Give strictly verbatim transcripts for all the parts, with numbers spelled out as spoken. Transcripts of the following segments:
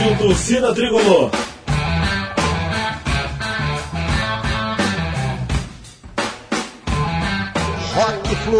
Rádio Torcida Tricolor. Rock Flu.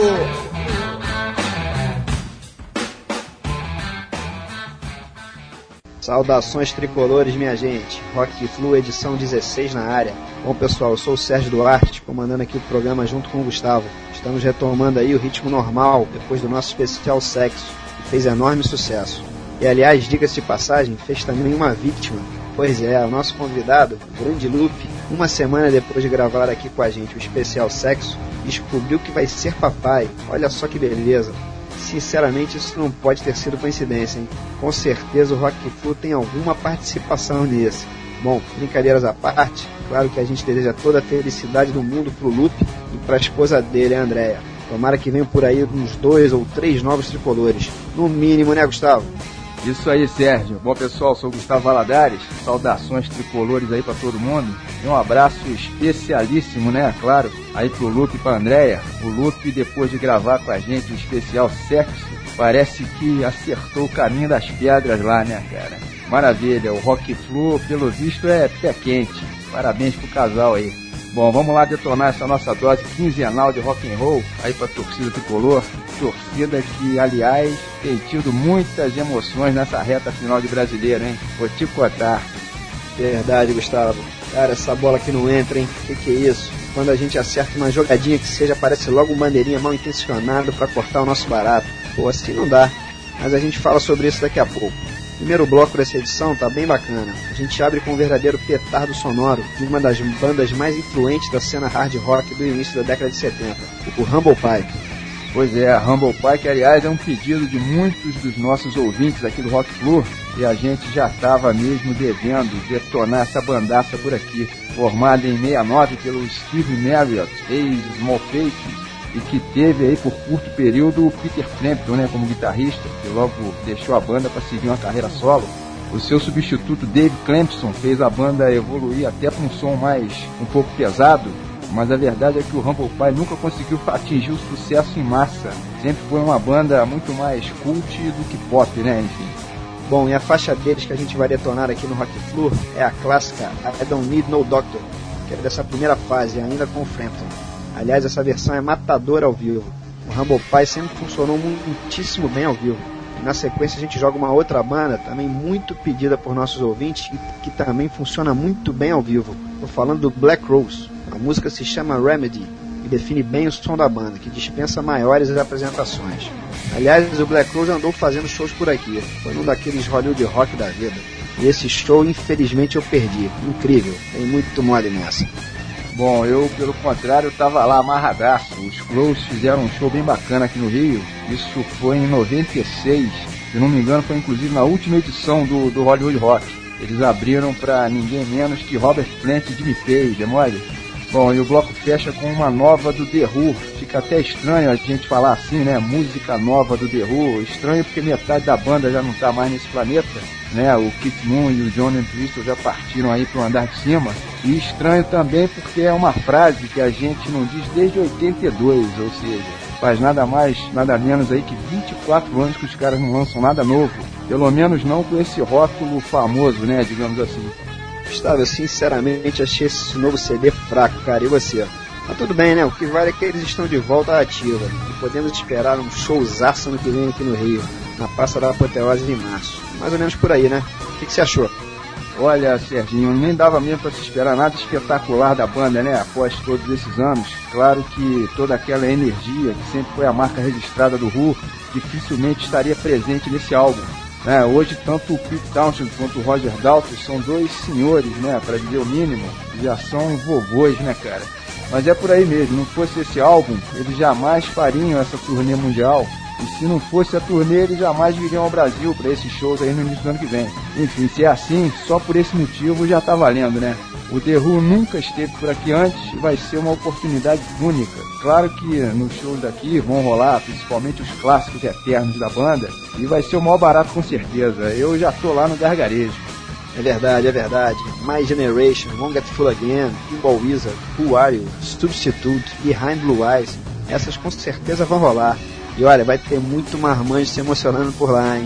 Saudações tricolores, minha gente. Rock Flu, edição dezesseis na área. Bom, pessoal, eu sou o Sérgio Duarte, comandando aqui o programa junto com o Gustavo. Estamos retomando aí o ritmo normal, depois do nosso especial sexo, que fez enorme sucesso. E, aliás, diga-se de passagem, fez também uma vítima. Pois é, o nosso convidado, o grande Lupe, uma semana depois de gravar aqui com a gente o especial sexo, descobriu que vai ser papai. Olha só que beleza. Sinceramente, isso não pode ter sido coincidência, hein? Com certeza o Rock Flu tem alguma participação nisso. Bom, brincadeiras à parte, claro que a gente deseja toda a felicidade do mundo pro Lupe e pra esposa dele, a Andréia. Tomara que venham por aí uns dois ou três novos tricolores. No mínimo, né, Gustavo? Isso aí, Sérgio. Bom, pessoal, sou o Gustavo Valadares. Saudações tricolores aí pra todo mundo. E um abraço especialíssimo, né, claro, aí pro Lupe e pra Andréia. O Lupe, depois de gravar com a gente o especial sexo, parece que acertou o caminho das pedras lá, né, cara? Maravilha, o Rock Flu, pelo visto, é pé quente. Parabéns pro casal aí. Bom, vamos lá detonar essa nossa dose quinzenal de rock and roll aí pra torcida tricolor. Torcida que, aliás, tem tido muitas emoções nessa reta final de Brasileiro, hein? Vou te contar. Verdade, Gustavo. Cara, essa bola que não entra, hein? Que que é isso? Quando a gente acerta uma jogadinha que seja, parece logo um bandeirinha mal intencionado pra cortar o nosso barato. Pô, assim não dá. Mas a gente fala sobre isso daqui a pouco. O primeiro bloco dessa edição tá bem bacana. A gente abre com um verdadeiro petardo sonoro de uma das bandas mais influentes da cena hard rock do início da década de setenta, o Humble Pie. Pois é, a Humble Pie, que aliás é um pedido de muitos dos nossos ouvintes aqui do Rock Flu, e a gente já estava mesmo devendo detonar essa bandaça por aqui, formada em sessenta e nove pelo Steve Marriott, ex-Small Faces, e que teve aí por curto período o Peter Frampton, né, como guitarrista, que logo deixou a banda para seguir uma carreira solo. O seu substituto Dave Clemson fez a banda evoluir até para um som mais um pouco pesado, mas a verdade é que o Humble Pie nunca conseguiu atingir o sucesso em massa. Sempre foi uma banda muito mais cult do que pop, né, enfim. Bom, e a faixa deles que a gente vai detonar aqui no Rock Flu é a clássica I Don't Need No Doctor, que é dessa primeira fase, ainda com o Frampton. Aliás, essa versão é matadora ao vivo. O Humble Pie sempre funcionou muitíssimo bem ao vivo. E na sequência a gente joga uma outra banda, também muito pedida por nossos ouvintes, que também funciona muito bem ao vivo. Estou falando do Black Rose. A música se chama Remedy e define bem o som da banda, que dispensa maiores apresentações. Aliás, o Black Rose andou fazendo shows por aqui. Foi um daqueles Hollywood Rock da vida. E esse show, infelizmente, eu perdi. Incrível. Tem muito mole nessa. Bom, eu, pelo contrário, tava lá amarradaço. Os Close fizeram um show bem bacana aqui no Rio. Isso foi em noventa e seis. Se não me engano, foi inclusive na última edição do, do Hollywood Rock. Eles abriram pra ninguém menos que Robert Plant e Jimmy Page, é mole? Bom, e o bloco fecha com uma nova do The Who. Fica até estranho a gente falar assim, né? Música nova do The Who. Estranho porque metade da banda já não tá mais nesse planeta, né? O Keith Moon e o John Entwistle já partiram aí pro andar de cima. E estranho também porque é uma frase que a gente não diz desde oitenta e dois, ou seja, faz nada mais, nada menos aí que vinte e quatro anos que os caras não lançam nada novo. Pelo menos não com esse rótulo famoso, né? Digamos assim. Gustavo, eu sinceramente achei esse novo C D fraco, cara, e você? Mas tudo bem, né? O que vale é que eles estão de volta à ativa e podemos esperar um showzaço ano que vem aqui no Rio, na Praça da Apoteose em março. Mais ou menos por aí, né? O que, que você achou? Olha, Serginho, nem dava mesmo para se esperar nada espetacular da banda, né? Após todos esses anos. Claro que toda aquela energia que sempre foi a marca registrada do Who dificilmente estaria presente nesse álbum. É, hoje tanto o Pete Townshend quanto o Roger Daltrey são dois senhores, né, para dizer o mínimo, já são vovôs, né, cara? Mas é por aí mesmo, não fosse esse álbum, eles jamais fariam essa turnê mundial, e se não fosse a turnê, eles jamais viriam ao Brasil para esses shows aí no início do ano que vem. Enfim, se é assim, só por esse motivo já tá valendo, né? O The Who nunca esteve por aqui antes e vai ser uma oportunidade única. Claro que nos shows daqui vão rolar principalmente os clássicos eternos da banda e vai ser o maior barato com certeza. Eu já tô lá no gargarejo. É verdade, é verdade. My Generation, Won't Get Full Again, Pinball Wizard, Who Are You, Substitute, Behind Blue Eyes, essas com certeza vão rolar. E olha, vai ter muito marmanjo se emocionando por lá, hein?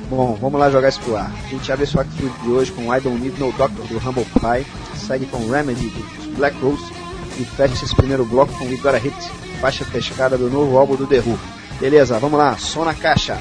Bom, vamos lá jogar isso pro ar. A gente abre esse Rock Flu de hoje com I Don't Need No Doctor do Humble Pie, segue com Remedy do Black Rose e fecha esse primeiro bloco com We Got a Hit, faixa pescada do novo álbum do The Who. Beleza, vamos lá, som na caixa.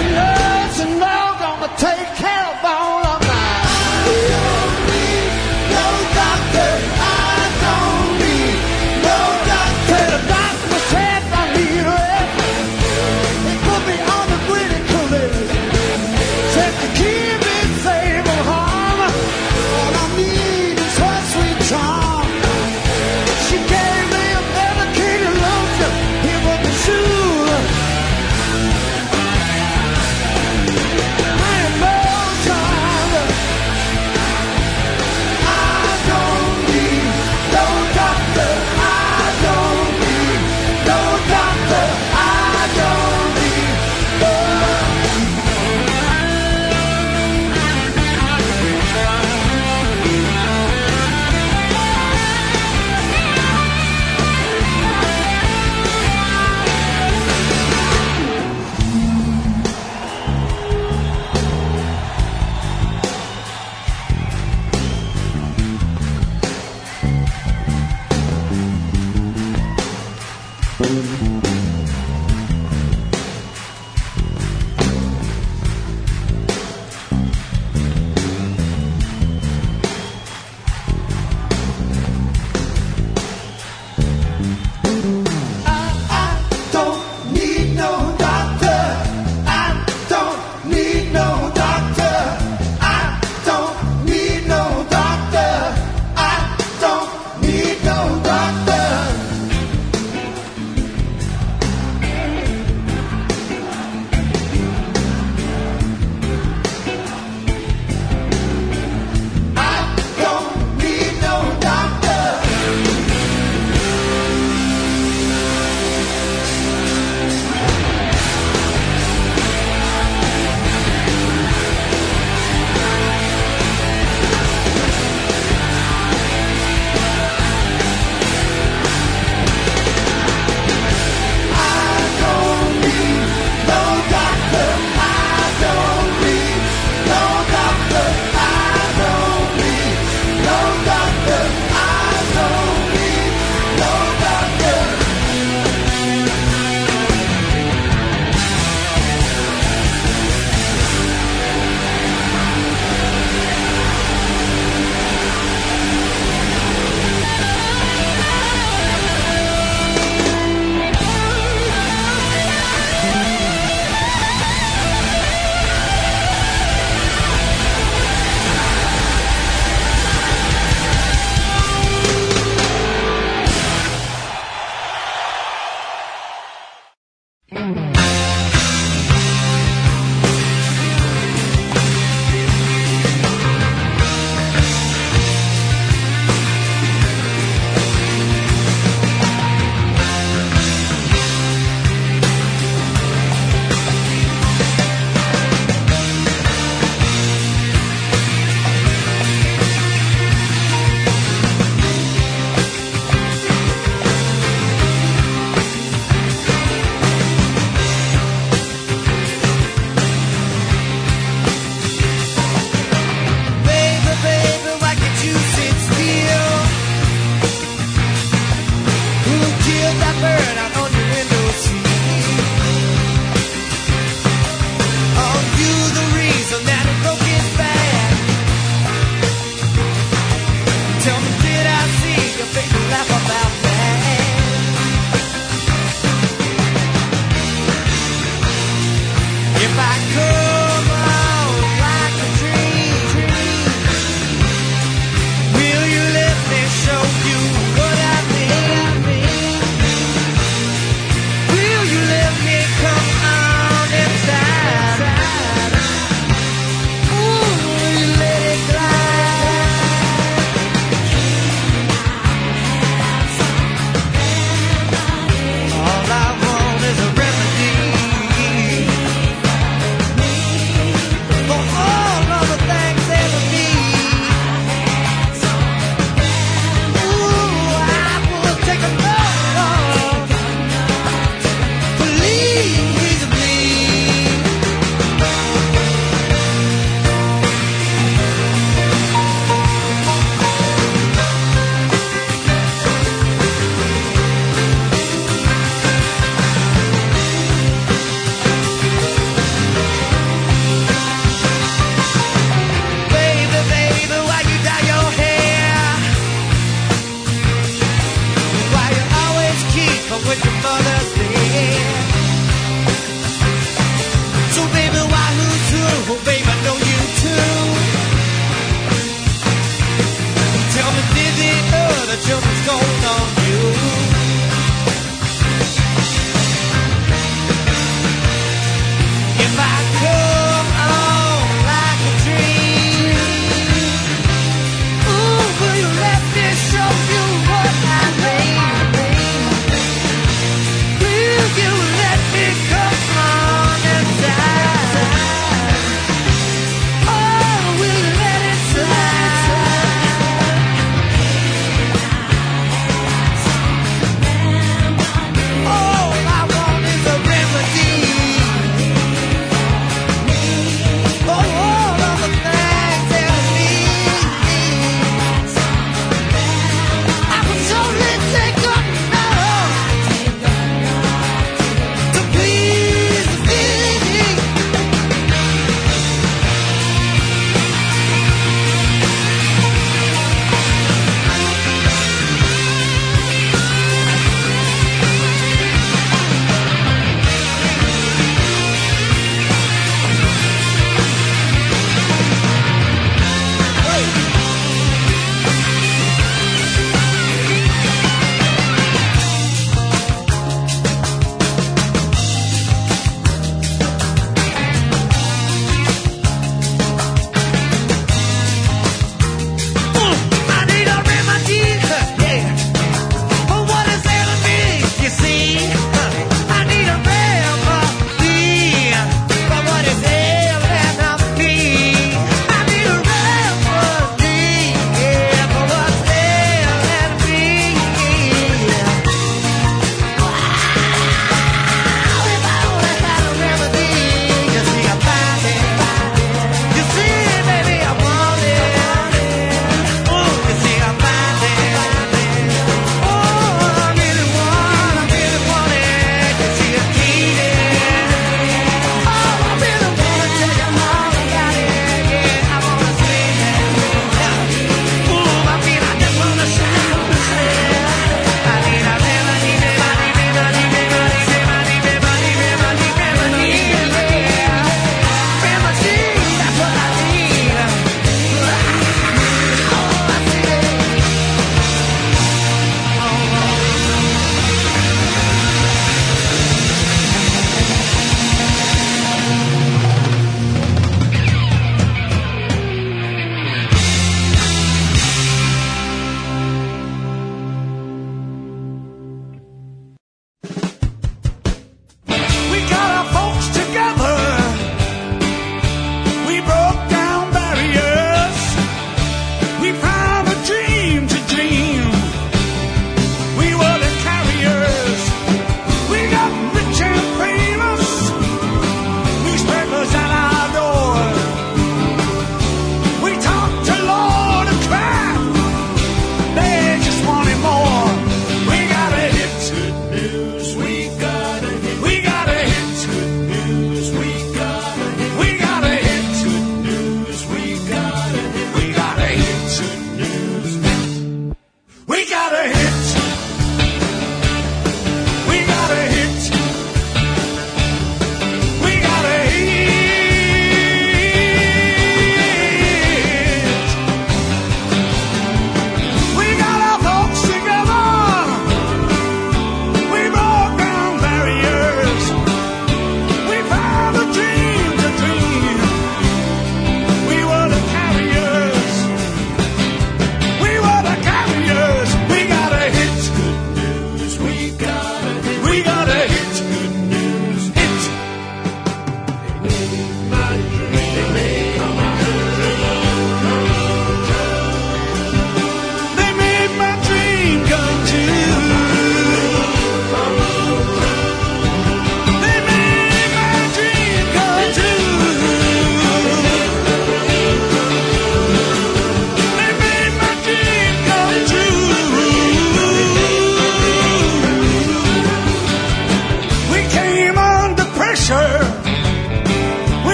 Take care of all of my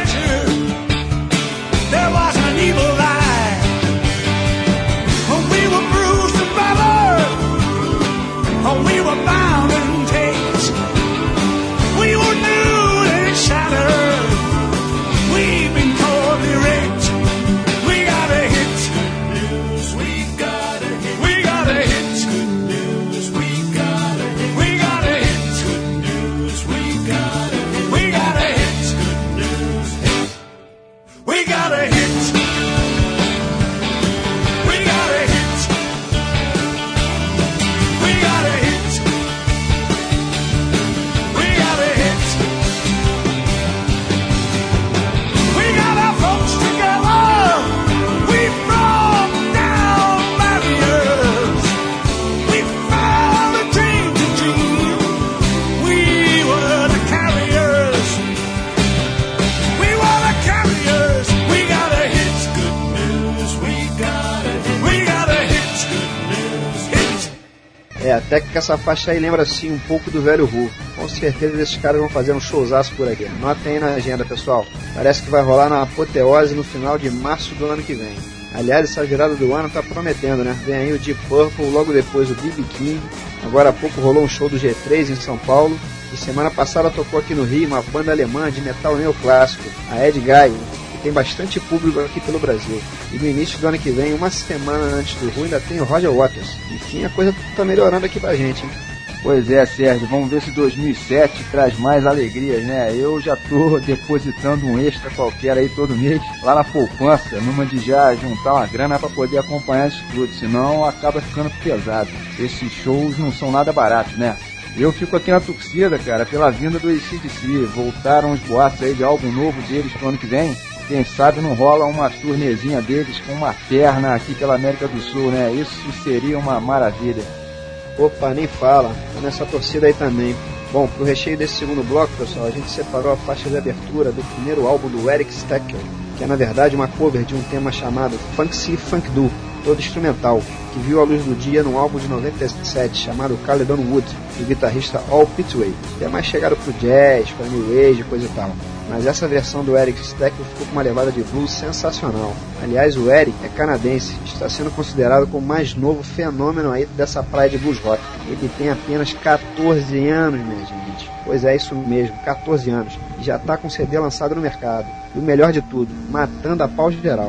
É, até que essa faixa aí lembra assim um pouco do velho Who. Com certeza esses caras vão fazer um showzaço por aqui. Notem aí na agenda, pessoal. Parece que vai rolar na apoteose no final de março do ano que vem. Aliás, essa virada do ano tá prometendo, né? Vem aí o Deep Purple, logo depois o B B King. Agora há pouco rolou um show do G três em São Paulo. E semana passada tocou aqui no Rio uma banda alemã de metal neoclássico, a Ed Guy, que tem bastante público aqui pelo Brasil. E no início do ano que vem, uma semana antes do Who, ainda tem o Roger Waters. Enfim, a coisa tá melhorando aqui pra gente, hein? Pois é, Sérgio, vamos ver se dois mil e sete traz mais alegrias, né? Eu já tô depositando um extra qualquer aí todo mês, lá na poupança, numa de já juntar uma grana para poder acompanhar isso tudo, senão acaba ficando pesado. Esses shows não são nada baratos, né? Eu fico aqui na torcida, cara, pela vinda do A C D C. Voltaram os boatos aí de álbum novo deles pro ano que vem. Quem sabe não rola uma turnezinha deles com uma perna aqui pela América do Sul, né? Isso seria uma maravilha. Opa, nem fala, tô nessa torcida aí também. Bom, pro recheio desse segundo bloco, pessoal, a gente separou a faixa de abertura do primeiro álbum do Eric Steckel, que é na verdade uma cover de um tema chamado Funky Funk Do, todo instrumental, que viu a luz do dia num álbum de noventa e sete chamado Caledon Wood, do guitarrista Al Pitway, que é mais chegado pro jazz, pra new age, coisa e tal. Mas essa versão do Eric Steckel ficou com uma levada de blues sensacional. Aliás, o Eric é canadense, está sendo considerado como o mais novo fenômeno aí dessa praia de blues rock. Ele tem apenas catorze anos, minha gente. Pois é, isso mesmo, catorze anos. E já está com C D lançado no mercado. E o melhor de tudo, matando a pau geral.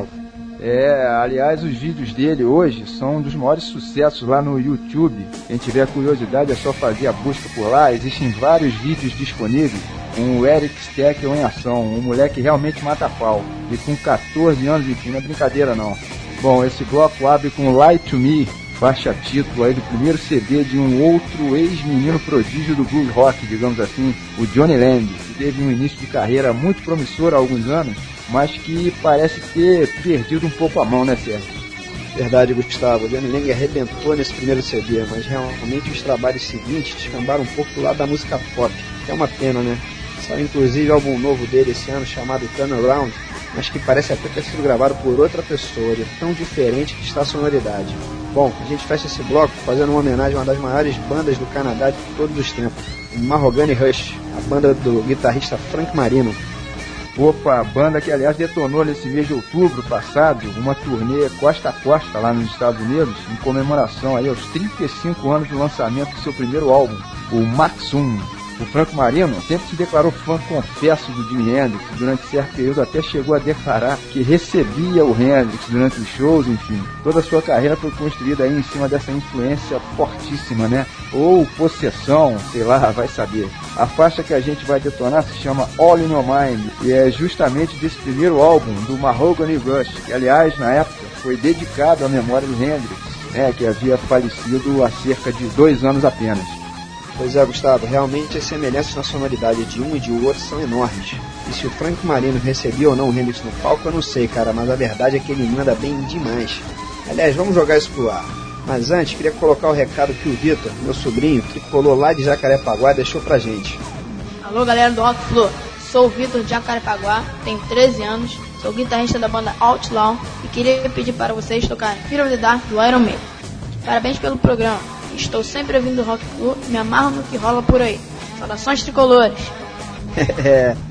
É, aliás, os vídeos dele hoje são um dos maiores sucessos lá no YouTube. Quem tiver curiosidade é só fazer a busca por lá. Existem vários vídeos disponíveis com o Eric Steckel em ação, um moleque realmente mata a pau. E com catorze anos, enfim, não é brincadeira não. Bom, esse bloco abre com Lie to Me, faixa título aí do primeiro C D de um outro ex-menino prodígio do blues rock, digamos assim, o Johnny Lang, que teve um início de carreira muito promissor há alguns anos, mas que parece ter perdido um pouco a mão, né, Sérgio? Verdade, Gustavo. O Johnny Lang arrebentou nesse primeiro C D, mas realmente os trabalhos seguintes descambaram um pouco do lado da música pop, que é uma pena, né? Saiu inclusive álbum novo dele esse ano chamado Turnaround, mas que parece até ter sido gravado por outra pessoa, de tão diferente que está a sonoridade. Bom, a gente fecha esse bloco fazendo uma homenagem a uma das maiores bandas do Canadá de todos os tempos, o Mahogany Rush, a banda do guitarrista Frank Marino. Opa, a banda que aliás detonou nesse mês de outubro passado uma turnê costa a costa lá nos Estados Unidos, em comemoração aí aos trinta e cinco anos do lançamento do seu primeiro álbum, o Maxum. O Franco Marino sempre se declarou fã confesso do Jimi Hendrix, durante certo período até chegou a declarar que recebia o Hendrix durante os shows, enfim. Toda a sua carreira foi construída aí em cima dessa influência fortíssima, né? Ou possessão, sei lá, vai saber. A faixa que a gente vai detonar se chama All in Your Mind, e é justamente desse primeiro álbum do Mahogany Rush, que aliás, na época, foi dedicado à memória do Hendrix, né, que havia falecido há cerca de dois anos apenas. Pois é, Gustavo, realmente as semelhanças na sonoridade de um e de outro são enormes. E se o Frank Marino recebia ou não o Hendrix no palco, eu não sei, cara, mas a verdade é que ele manda bem demais. Aliás, vamos jogar isso pro ar. Mas antes, queria colocar o recado que o Vitor, meu sobrinho, que colou lá de Jacarepaguá, deixou pra gente. Alô, galera do Rock Flu. Sou o Vitor de Jacarepaguá, tenho treze anos, sou guitarrista da banda Outlaw e queria pedir para vocês tocarem Fear of the Dark do Iron Maiden. Parabéns pelo programa. Estou sempre ouvindo o Rock Flu e me amarro no que rola por aí. Saudações tricolores. É,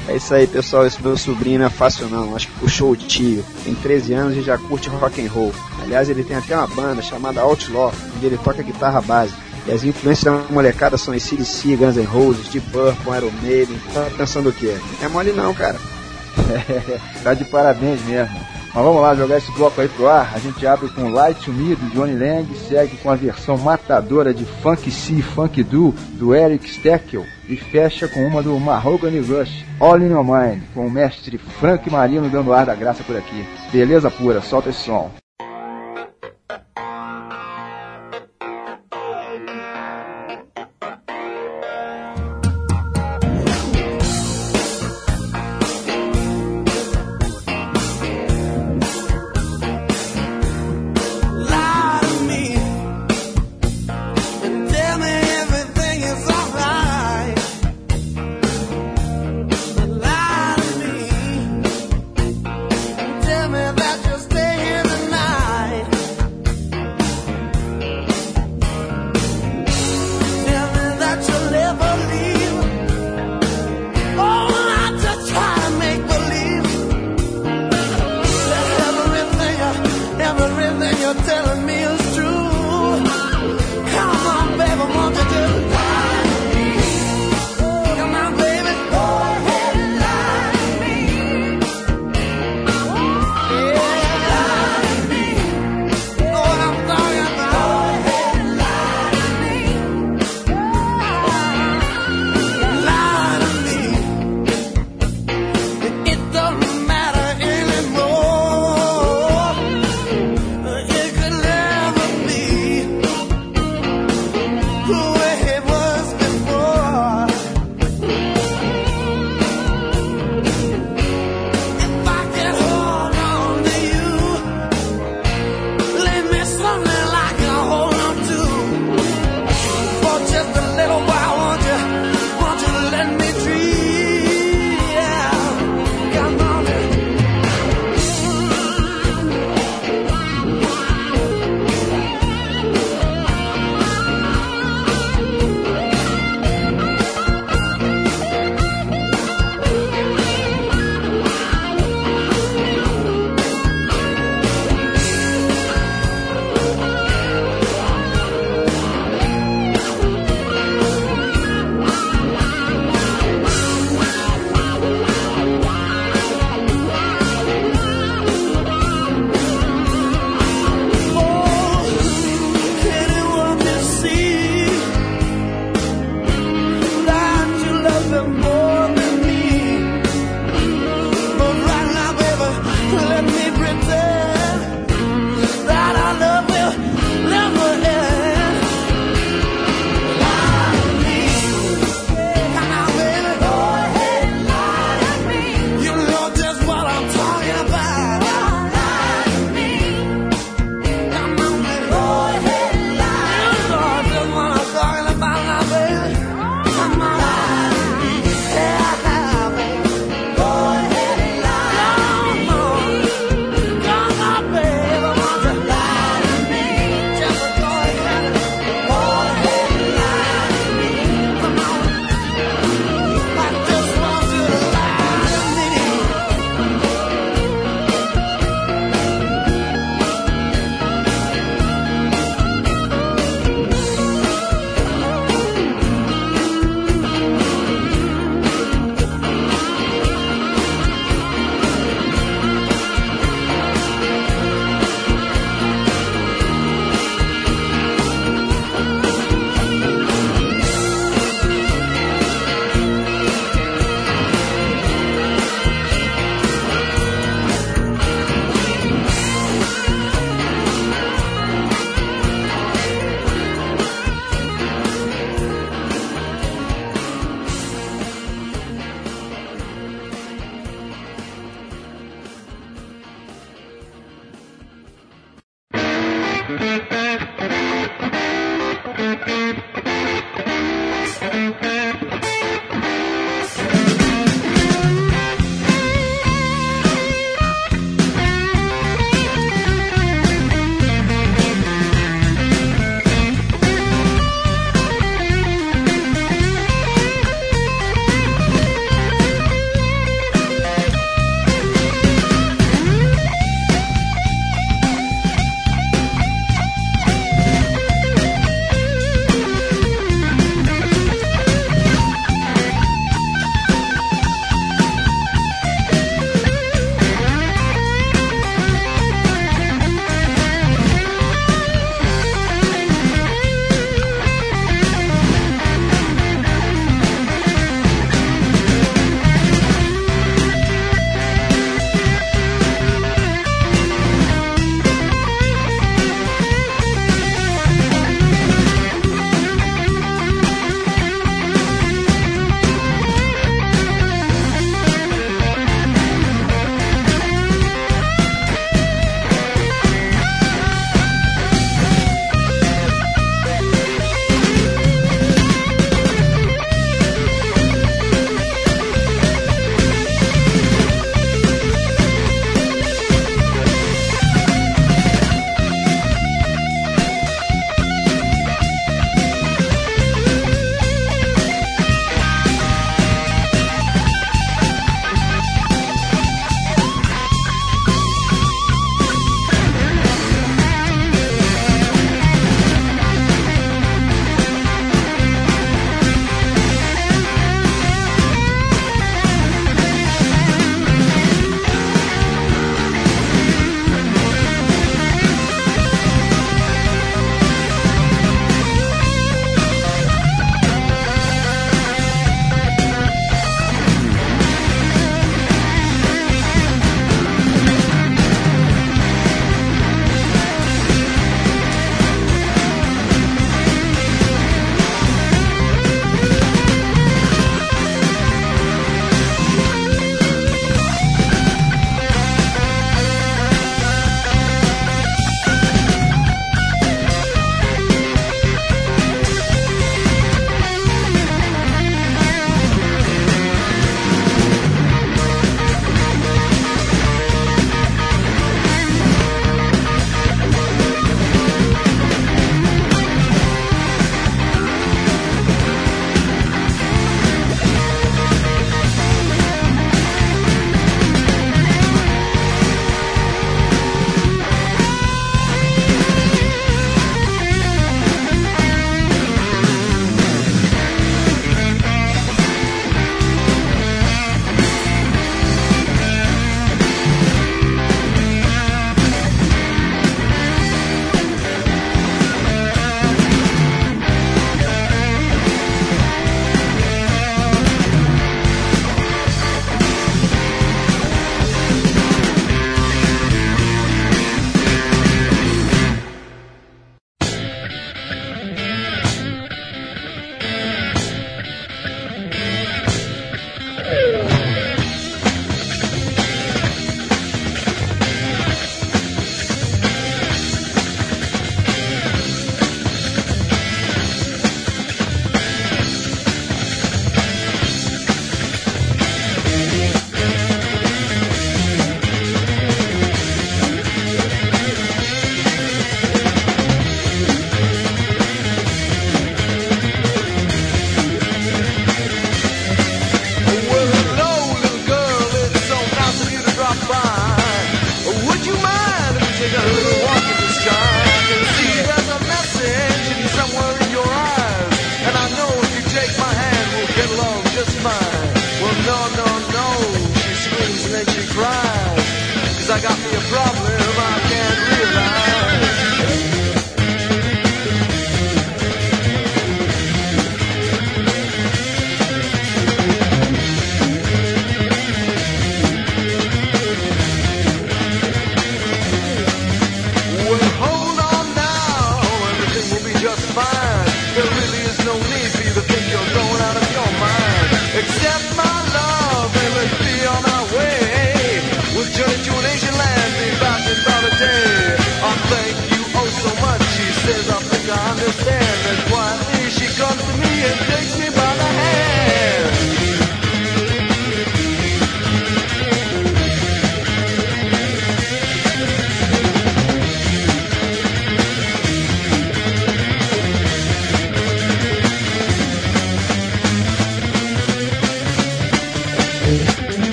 É isso aí, pessoal, esse meu sobrinho não é fácil não, acho que puxou o tio. Tem treze anos e já curte rock and roll. Aliás, ele tem até uma banda chamada Outlaw, onde ele toca guitarra base. E as influências da molecada são A C D C, Guns N' Roses, Deep Purple, Iron Maiden. Tá pensando o quê? Não é mole não, cara. Tá de parabéns mesmo. Mas vamos lá jogar esse bloco aí pro ar. A gente abre com Light to Me, do Johnny Lang, segue com a versão matadora de Funk C, Funk Do, do Eric Steckel, e fecha com uma do Mahogany Rush, All in Your Mind, com o mestre Frank Marino dando ar da graça por aqui. Beleza pura, solta esse som.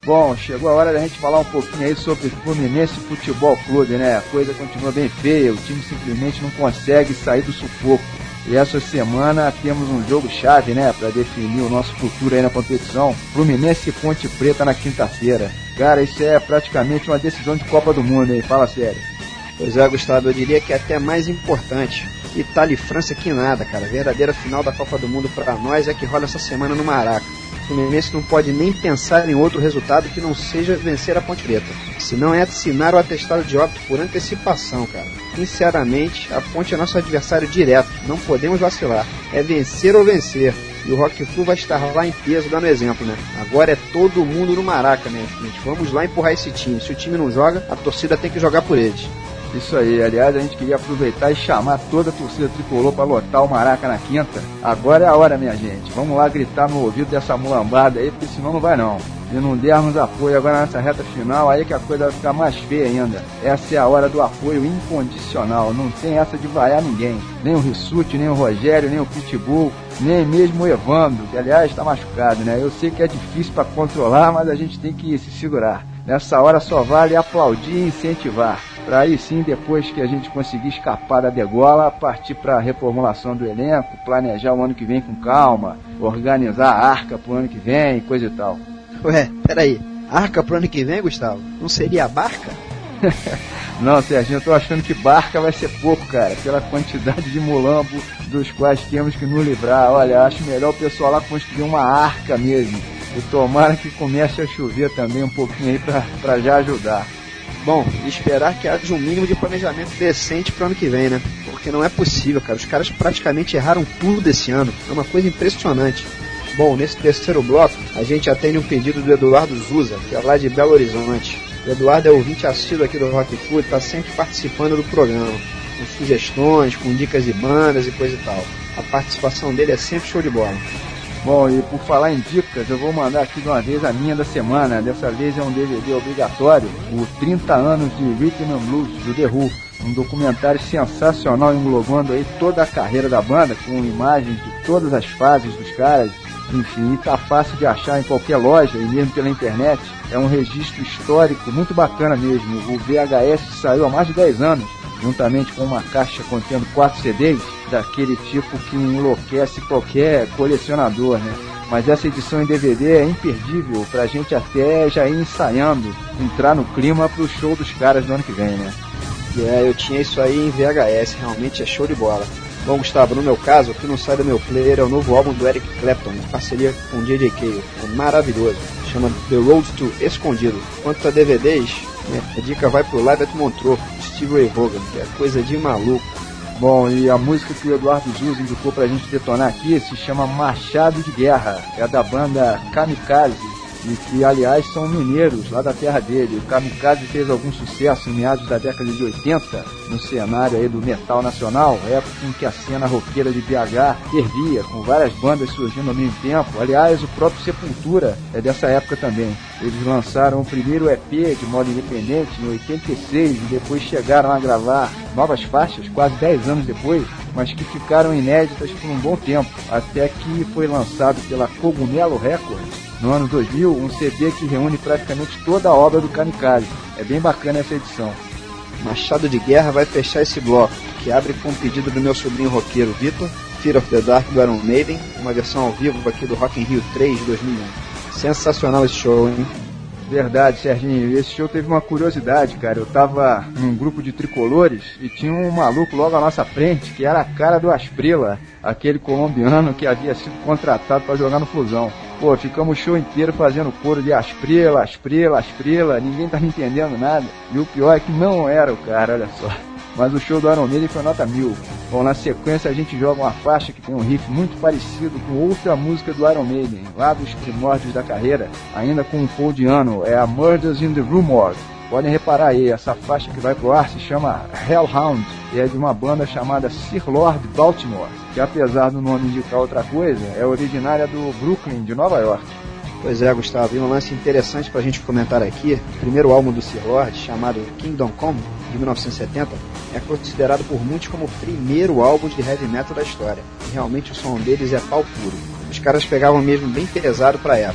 Bom, chegou a hora da gente falar um pouquinho aí sobre Fluminense Futebol Clube, né? A coisa continua bem feia, o time simplesmente não consegue sair do sufoco. E essa semana temos um jogo-chave, né, para definir o nosso futuro aí na competição. Fluminense e Ponte Preta na quinta-feira. Cara, isso é praticamente uma decisão de Copa do Mundo, hein? Fala sério. Pois é, Gustavo, eu diria que é até mais importante. Itália e França que nada, cara. A verdadeira final da Copa do Mundo para nós é que rola essa semana no Maraca. O Fluminense não pode nem pensar em outro resultado que não seja vencer a Ponte Preta. Se não é assinar o atestado de óbito por antecipação, cara. Sinceramente, a Ponte é nosso adversário direto. Não podemos vacilar. É vencer ou vencer. E o Rock Flu vai estar lá em peso, dando exemplo, né? Agora é todo mundo no Maraca, né, gente? Vamos lá empurrar esse time. Se o time não joga, a torcida tem que jogar por eles. Isso aí, aliás, a gente queria aproveitar e chamar toda a torcida tricolor para lotar o Maraca na quinta. Agora é a hora, minha gente. Vamos lá gritar no ouvido dessa mulambada aí, porque senão não vai não. Se não dermos apoio agora nessa reta final, aí que a coisa vai ficar mais feia ainda. Essa é a hora do apoio incondicional. Não tem essa de vaiar ninguém. Nem o Rissuti, nem o Rogério, nem o Pitbull, nem mesmo o Evandro, que aliás está machucado, né? Eu sei que é difícil para controlar, mas a gente tem que se segurar. Nessa hora só vale aplaudir e incentivar. Para aí sim, depois que a gente conseguir escapar da degola, partir para a reformulação do elenco, planejar o ano que vem com calma, organizar a arca pro ano que vem, coisa e tal. Ué, peraí, arca pro ano que vem, Gustavo? Não seria a barca? Não, Serginho, eu tô achando que barca vai ser pouco, cara, pela quantidade de mulambo dos quais temos que nos livrar. Olha, acho melhor o pessoal lá construir uma arca mesmo. E tomara que comece a chover também um pouquinho aí pra, pra já ajudar. Bom, esperar que haja um mínimo de planejamento decente pro ano que vem, né? Porque não é possível, cara. Os caras praticamente erraram tudo desse ano. É uma coisa impressionante. Bom, nesse terceiro bloco, a gente atende um pedido do Eduardo Zusa, que é lá de Belo Horizonte. O Eduardo é ouvinte assíduo aqui do Rock Food, está sempre participando do programa, com sugestões, com dicas de bandas e coisa e tal. A participação dele é sempre show de bola. Bom, e por falar em dicas, eu vou mandar aqui de uma vez a minha da semana. Dessa vez é um D V D obrigatório, o trinta anos de Rhythm and Blues, do The Who. Um documentário sensacional englobando aí toda a carreira da banda, com imagens de todas as fases dos caras. Enfim, tá fácil de achar em qualquer loja e mesmo pela internet. É um registro histórico muito bacana mesmo. O V H S saiu há mais de dez anos, juntamente com uma caixa contendo quatro C Ds, daquele tipo que enlouquece qualquer colecionador, né? Mas essa edição em D V D é imperdível pra gente até já ir ensaiando, entrar no clima pro show dos caras do ano que vem, né? É, eu tinha isso aí em V H S, realmente é show de bola. Bom, Gustavo, no meu caso, o que não sai do meu player é o novo álbum do Eric Clapton, em parceria com o J J Cale. É maravilhoso. Chama The Road to Escondido. Quanto a D V Ds, né, a dica vai pro Live at Montreux, Steve Ray Vaughan, que é coisa de maluco. Bom, e a música que o Eduardo Zusa indicou pra gente detonar aqui se chama Machado de Guerra. É da banda Kamikaze, e que, aliás, são mineiros lá da terra dele. O Kamikaze fez algum sucesso em meados da década de oitenta, no cenário aí do metal nacional, época em que a cena roqueira de B H fervia, com várias bandas surgindo ao mesmo tempo. Aliás, o próprio Sepultura é dessa época também. Eles lançaram o primeiro E P de modo independente em oitenta e seis e depois chegaram a gravar novas faixas, quase dez anos depois, mas que ficaram inéditas por um bom tempo, até que foi lançado pela Cogumelo Records, no ano dois mil, um C D que reúne praticamente toda a obra do Kamikaze. É bem bacana essa edição. Machado de Guerra vai fechar esse bloco, que abre com um pedido do meu sobrinho roqueiro Vitor, Fear of the Dark do Iron Maiden, uma versão ao vivo aqui do Rock in Rio três de dois mil e um. Sensacional esse show, hein? Verdade, Serginho. Esse show teve uma curiosidade, cara. Eu tava num grupo de tricolores e tinha um maluco logo à nossa frente que era a cara do Asprilla, aquele colombiano que havia sido contratado para jogar no Flusão. Pô, ficamos o show inteiro fazendo coro de Asprilla, Asprilla, Asprilla, ninguém tá me entendendo nada. E o pior é que não era o cara, olha só. Mas o show do Iron Maiden foi nota mil. Bom, na sequência a gente joga uma faixa que tem um riff muito parecido com outra música do Iron Maiden, lá dos primórdios da carreira, ainda com um foldiano, é a Murders in the Rue Morgue. Podem reparar aí, essa faixa que vai pro ar se chama Hellhound, e é de uma banda chamada Sir Lord Baltimore, que apesar do nome indicar outra coisa, é originária do Brooklyn, de Nova York. Pois é, Gustavo, e um lance interessante pra gente comentar aqui, o primeiro álbum do Sir Lord, chamado Kingdom Come, de mil novecentos e setenta, é considerado por muitos como o primeiro álbum de heavy metal da história. E realmente o som deles é pau puro. Os caras pegavam mesmo bem pesado pra época.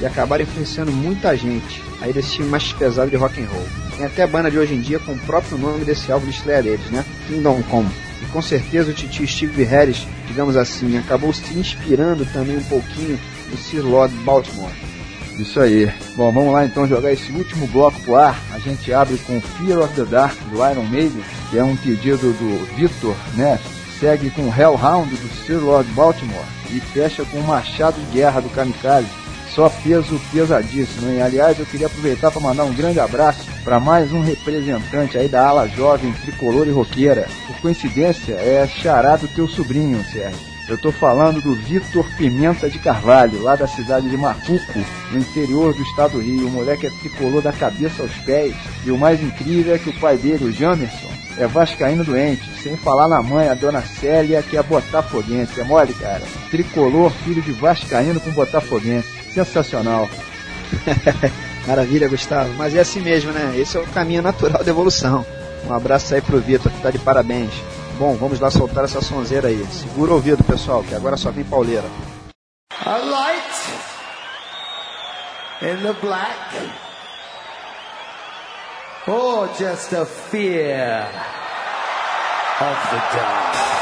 e acabaram influenciando muita gente aí desse time mais pesado de rock and roll. Tem até banda de hoje em dia com o próprio nome desse álbum de estreia deles, né? Kingdom Come. E com certeza o titio Steve Harris, digamos assim, acabou se inspirando também um pouquinho no Sir Lord Baltimore. Isso aí. Bom, vamos lá então jogar esse último bloco pro ar. A gente abre com Fear of the Dark do Iron Maiden, que é um pedido do Victor, né? Segue com Hellhound do Sir Lord Baltimore e fecha com Machado de Guerra do Kamikaze. Só peso pesadíssimo, hein? Aliás, eu queria aproveitar para mandar um grande abraço para mais um representante aí da ala jovem, tricolor e roqueira. Por coincidência, é xará do teu sobrinho, Sérgio. Eu tô falando do Vitor Pimenta de Carvalho, lá da cidade de Macuco, no interior do estado do Rio. O moleque é tricolor da cabeça aos pés. E o mais incrível é que o pai dele, o Jamerson, é vascaíno doente, sem falar na mãe, a dona Célia, que é botafoguense. É mole, cara? Tricolor, filho de vascaíno com botafoguense. Sensacional. Maravilha, Gustavo. Mas é assim mesmo, né? Esse é o caminho natural da evolução. Um abraço aí pro Vitor, que tá de parabéns. Bom, vamos lá soltar essa sonzeira aí. Segura o ouvido, pessoal, que agora só vem pauleira. A light in the black, or just a fear of the dark.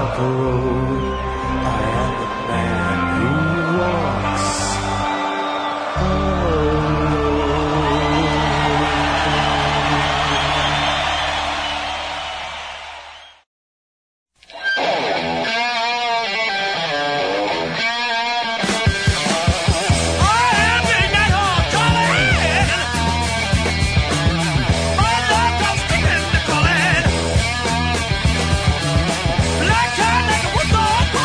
walk a road. I am the man who walks. Black cat like a whistle.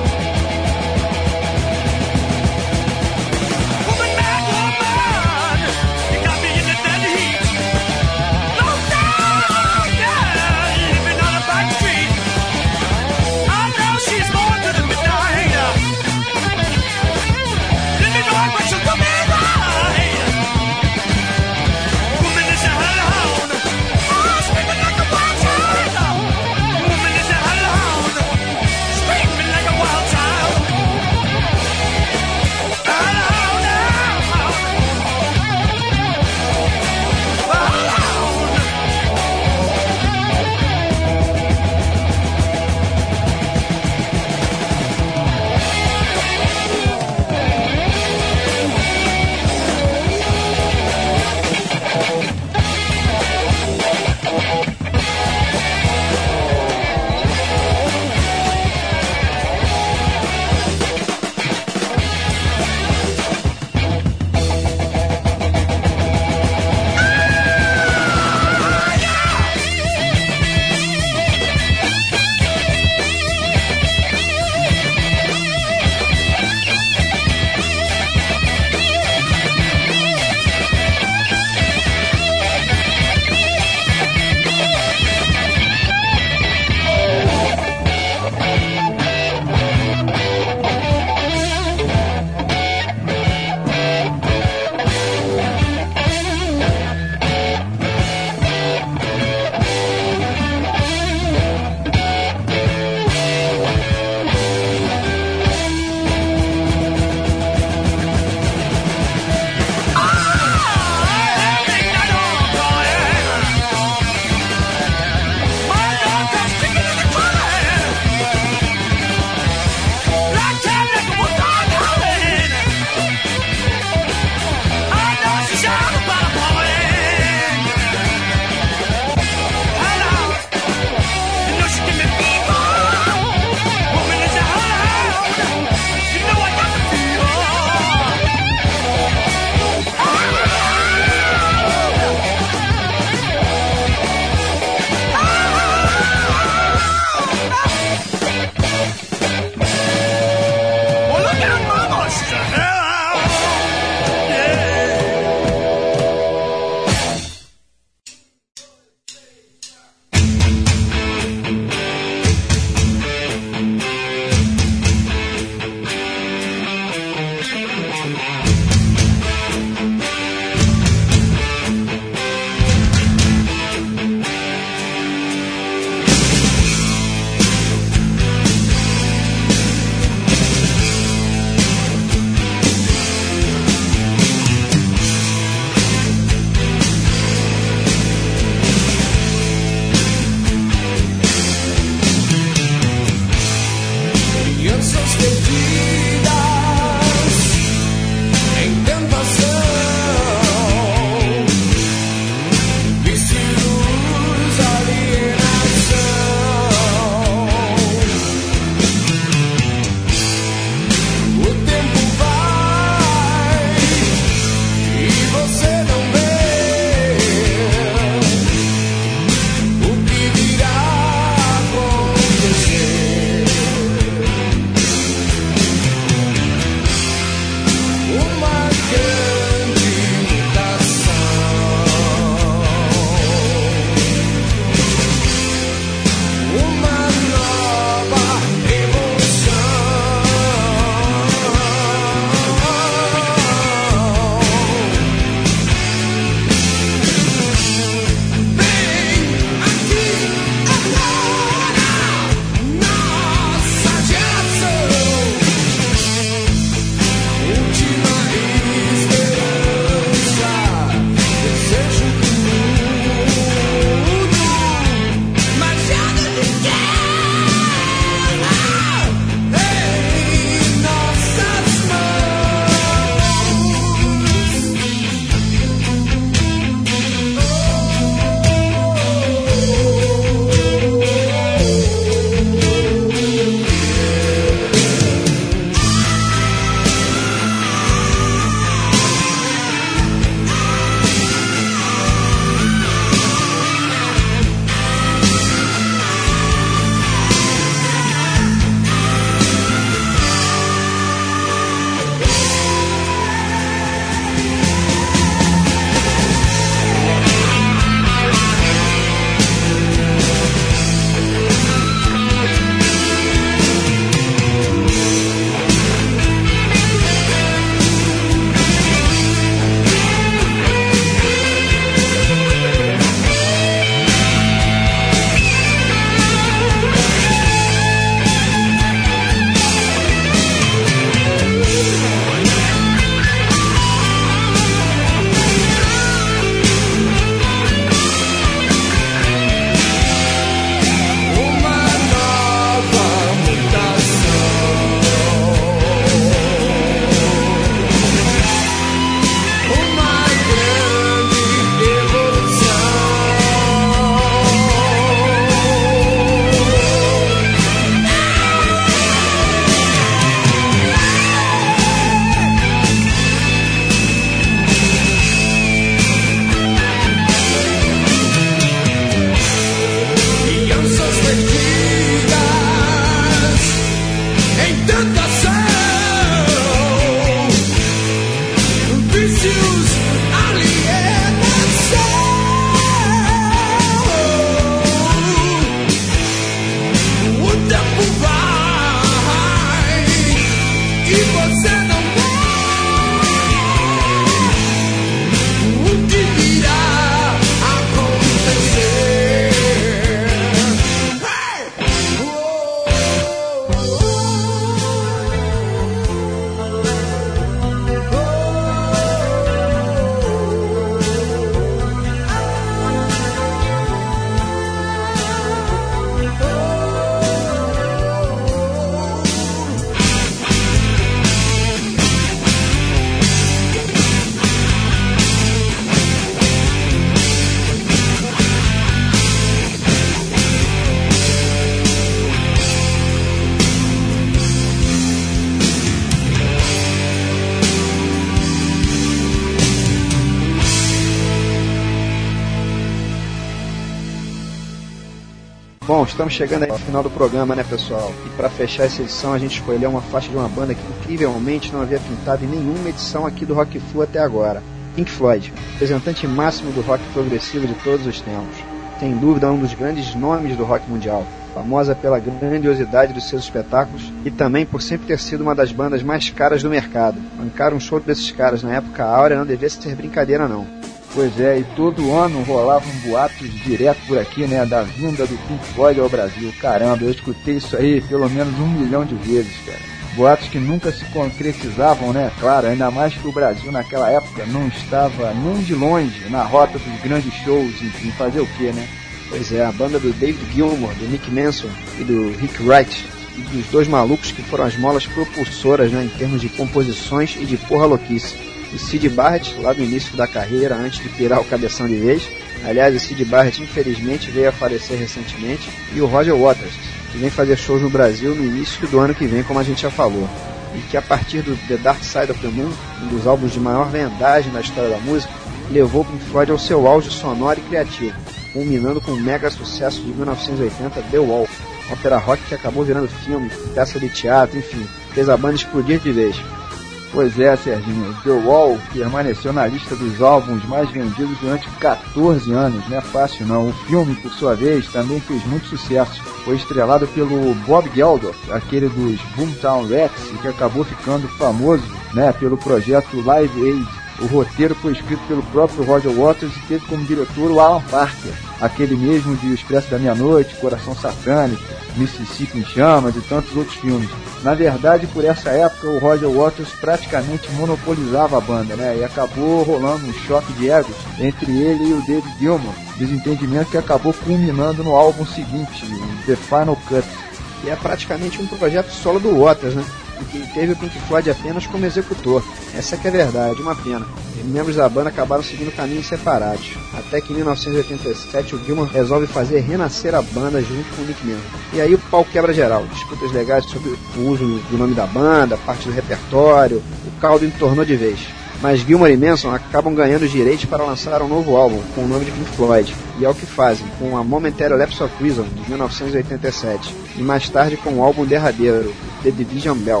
Bom, estamos chegando ao final do programa, né, pessoal? E para fechar essa edição, a gente escolheu uma faixa de uma banda que incrivelmente não havia pintado em nenhuma edição aqui do Rock Flu até agora. Pink Floyd, representante máximo do rock progressivo de todos os tempos. Sem dúvida, um dos grandes nomes do rock mundial. Famosa pela grandiosidade dos seus espetáculos e também por sempre ter sido uma das bandas mais caras do mercado. Bancar um show desses caras na época áurea não devia ser brincadeira, não. Pois é, e todo ano rolavam boatos direto por aqui, né, da vinda do Pink Floyd ao Brasil. Caramba, eu escutei isso aí pelo menos um milhão de vezes, cara. Boatos que nunca se concretizavam, né, claro, ainda mais que o Brasil naquela época não estava nem de longe na rota dos grandes shows, enfim, fazer o quê, né? Pois é, a banda do David Gilmour, do Nick Manson e do Rick Wright, e dos dois malucos que foram as molas propulsoras, né, em termos de composições e de porra louquice. O Syd Barrett, lá no início da carreira, antes de pirar o cabeção de vez. Aliás, o Syd Barrett, infelizmente, veio a falecer recentemente. E o Roger Waters, que vem fazer shows no Brasil no início do ano que vem, como a gente já falou. E que a partir do The Dark Side of the Moon, um dos álbuns de maior vendagem na história da música, levou o Pink Floyd ao seu auge sonoro e criativo, culminando com o mega sucesso de mil novecentos e oitenta, The Wall, ópera rock que acabou virando filme, peça de teatro, enfim, fez a banda explodir de vez. Pois é, Serginho, The Wall permaneceu na lista dos álbuns mais vendidos durante catorze anos, não é fácil não. O filme, por sua vez, também fez muito sucesso. Foi estrelado pelo Bob Geldof, aquele dos Boomtown Rats, que acabou ficando famoso, né, pelo projeto Live Aid. O roteiro foi escrito pelo próprio Roger Waters e teve como diretor o Alan Parker, aquele mesmo de O Expresso da Meia-Noite, Coração Satânico, Mississippi em Chamas e tantos outros filmes. Na verdade, por essa época, o Roger Waters praticamente monopolizava a banda, né? E acabou rolando um choque de egos entre ele e o David Gilmour, desentendimento que acabou culminando no álbum seguinte, o The Final Cut. E é praticamente um projeto solo do Waters, né? E que teve o Pink Floyd apenas como executor. Essa que é a verdade, uma pena. Os membros da banda acabaram seguindo caminhos separados. Até que em mil novecentos e oitenta e sete o Gilmour resolve fazer renascer a banda junto com o Nick Manson. E aí o pau quebra geral. Disputas legais sobre o uso do nome da banda, parte do repertório. O caldo entornou de vez. Mas Gilmour e Manson acabam ganhando os direitos para lançar um novo álbum com o nome de Pink Floyd. E é o que fazem, com a Momentary Lapse of Reason, de mil novecentos e oitenta e sete. E mais tarde com o álbum derradeiro, The Division Bell.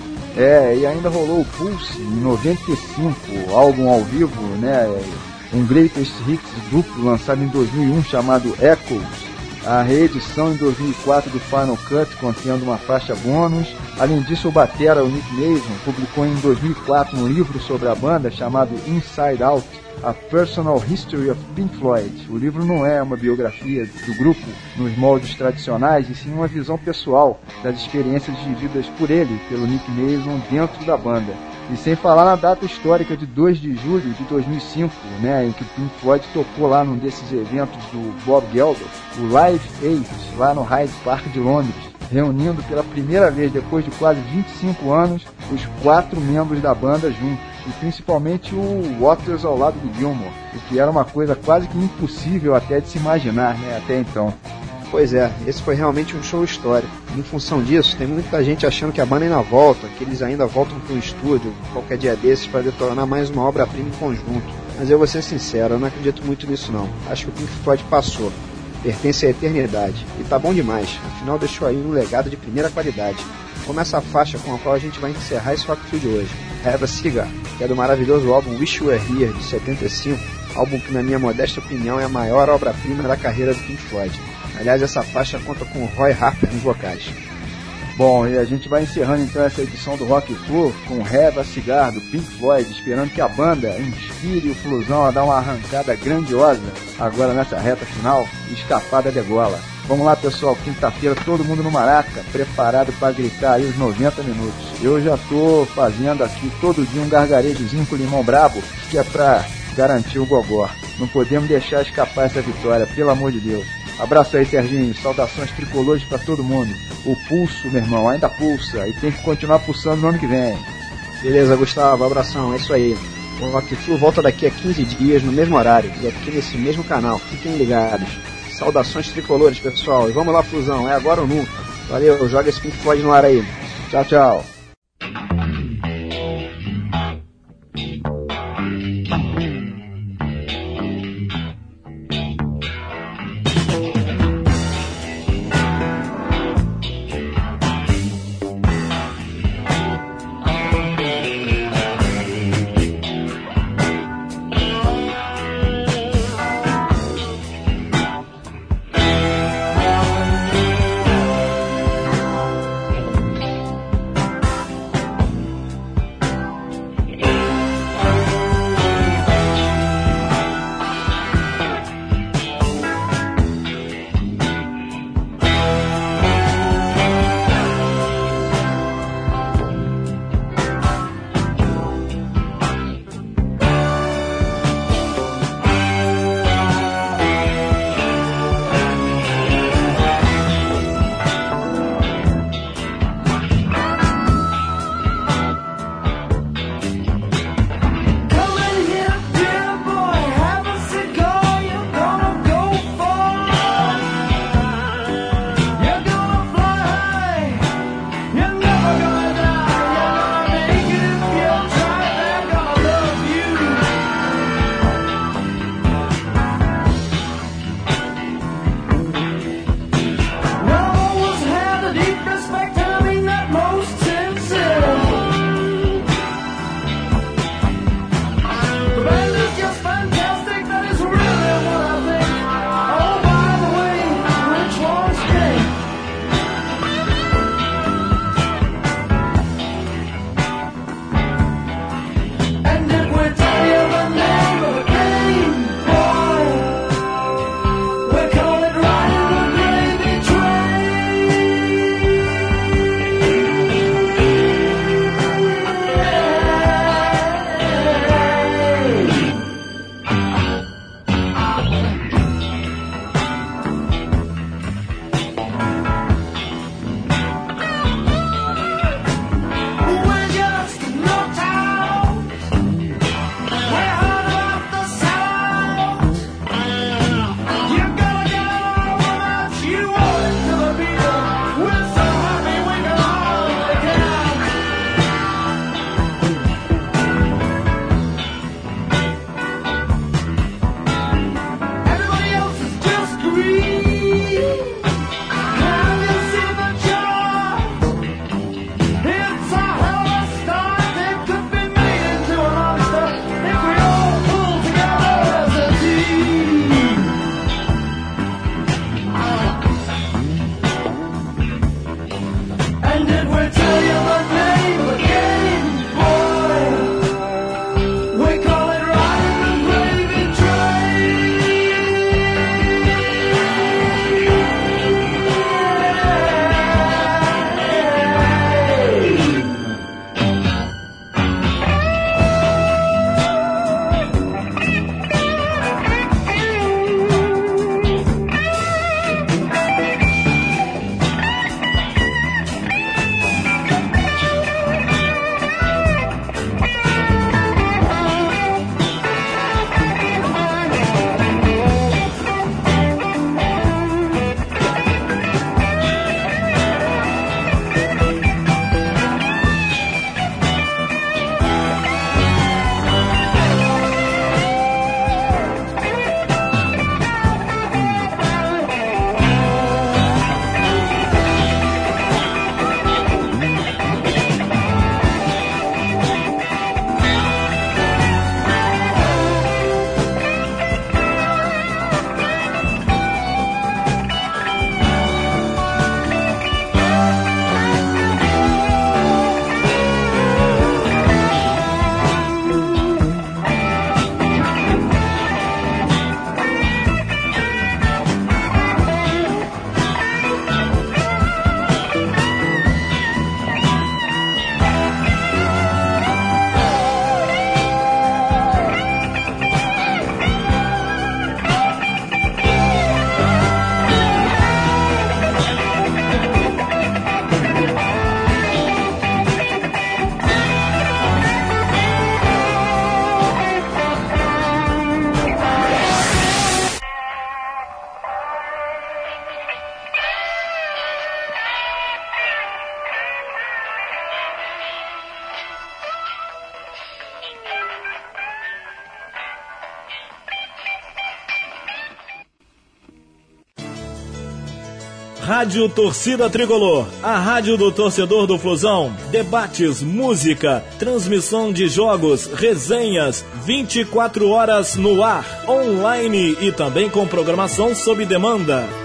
É, e ainda rolou o Pulse em noventa e cinco, álbum ao vivo, né? Um Greatest Hits duplo lançado em dois mil e um chamado Echoes. A reedição em dois mil e quatro do Final Cut, contendo uma faixa bônus. Além disso, o batera, o Nick Mason, publicou em dois mil e quatro um livro sobre a banda chamado Inside Out, A Personal History of Pink Floyd. O livro não é uma biografia do grupo nos moldes tradicionais, e sim uma visão pessoal das experiências vividas por ele, pelo Nick Mason, dentro da banda. E sem falar na data histórica de dois de julho de dois mil e cinco, né, em que o Pink Floyd tocou lá num desses eventos do Bob Geldof, o Live Aid, lá no Hyde Park de Londres, reunindo pela primeira vez depois de quase vinte e cinco anos os quatro membros da banda juntos, e principalmente o Waters ao lado do Gilmour, o que era uma coisa quase que impossível até de se imaginar, né, até então. Pois é, esse foi realmente um show histórico. Em função disso, tem muita gente achando que a banda ainda volta, que eles ainda voltam para um estúdio qualquer dia desses para detonar mais uma obra-prima em conjunto. Mas eu vou ser sincero, eu não acredito muito nisso não. Acho que o Pink Floyd passou, pertence à eternidade, e tá bom demais, afinal deixou aí um legado de primeira qualidade. Como essa faixa com a qual a gente vai encerrar esse Rock Flu de hoje, Have a Cigar, que é do maravilhoso álbum Wish You Were Here, de setenta e cinco, álbum que na minha modesta opinião é a maior obra-prima da carreira do Pink Floyd. Aliás, essa faixa conta com o Roy Harper nos vocais. Bom, e a gente vai encerrando então essa edição do Rock Flu com Have a Cigar do Pink Floyd, esperando que a banda inspire o Flusão a dar uma arrancada grandiosa agora nessa reta final e escapar da degola. Vamos lá, pessoal, quinta-feira todo mundo no Maraca, preparado para gritar aí os noventa minutos. Eu já tô fazendo aqui todo dia um gargarejozinho com limão brabo, que é pra garantir o gogó. Não podemos deixar escapar essa vitória, pelo amor de Deus. Abraço aí, Serginho. Saudações tricolores pra todo mundo. O pulso, meu irmão, ainda pulsa. E tem que continuar pulsando no ano que vem. Beleza, Gustavo. Abração. É isso aí. O Rock Flu volta daqui a quinze dias, no mesmo horário. E aqui nesse mesmo canal. Fiquem ligados. Saudações tricolores, pessoal. E vamos lá, Flusão. É agora ou nunca. Valeu. Joga esse Pink Floyd no ar aí. Tchau, tchau. Rádio Torcida Tricolor, a rádio do torcedor do Flusão. Debates, música, transmissão de jogos, resenhas, vinte e quatro horas no ar, online e também com programação sob demanda.